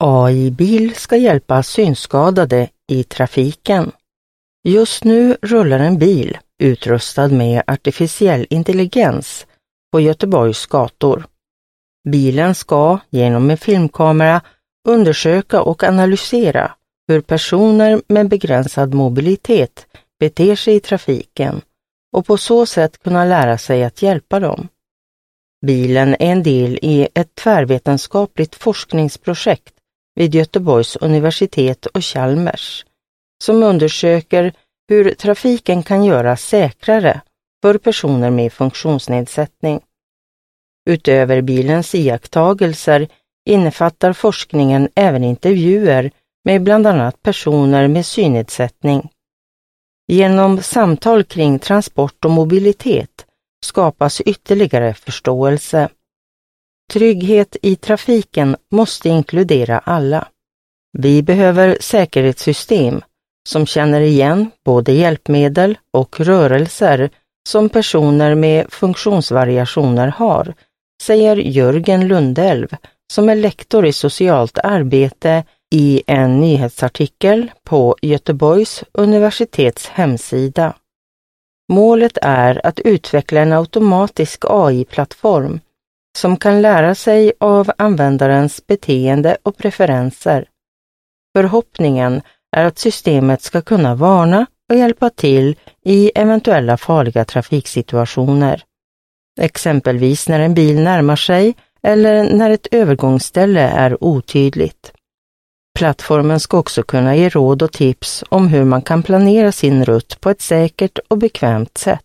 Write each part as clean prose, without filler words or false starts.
AI-bil ska hjälpa synskadade i trafiken. Just nu rullar en bil utrustad med artificiell intelligens på Göteborgs gator. Bilen ska genom en filmkamera undersöka och analysera hur personer med begränsad mobilitet beter sig i trafiken och på så sätt kunna lära sig att hjälpa dem. Bilen är en del i ett tvärvetenskapligt forskningsprojekt vid Göteborgs universitet och Chalmers som undersöker hur trafiken kan göras säkrare för personer med funktionsnedsättning. Utöver bilens iakttagelser innefattar forskningen även intervjuer med bland annat personer med synnedsättning. Genom samtal kring transport och mobilitet skapas ytterligare förståelse. Trygghet i trafiken måste inkludera alla. Vi behöver säkerhetssystem som känner igen både hjälpmedel och rörelser som personer med funktionsvariationer har, säger Jörgen Lundelv som är lektor i socialt arbete i en nyhetsartikel på Göteborgs universitets hemsida. Målet är att utveckla en automatisk AI-plattform som kan lära sig av användarens beteende och preferenser. Förhoppningen är att systemet ska kunna varna och hjälpa till i eventuella farliga trafiksituationer. Exempelvis när en bil närmar sig eller när ett övergångsställe är otydligt. Plattformen ska också kunna ge råd och tips om hur man kan planera sin rutt på ett säkert och bekvämt sätt.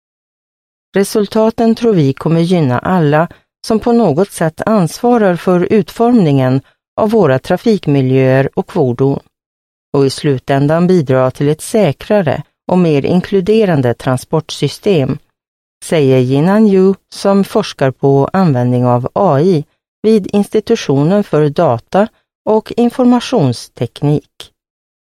Resultaten tror vi kommer gynna alla som på något sätt ansvarar för utformningen av våra trafikmiljöer och fordon och i slutändan bidra till ett säkrare och mer inkluderande transportsystem, säger Jinan Yu som forskar på användning av AI vid Institutionen för data- och informationsteknik.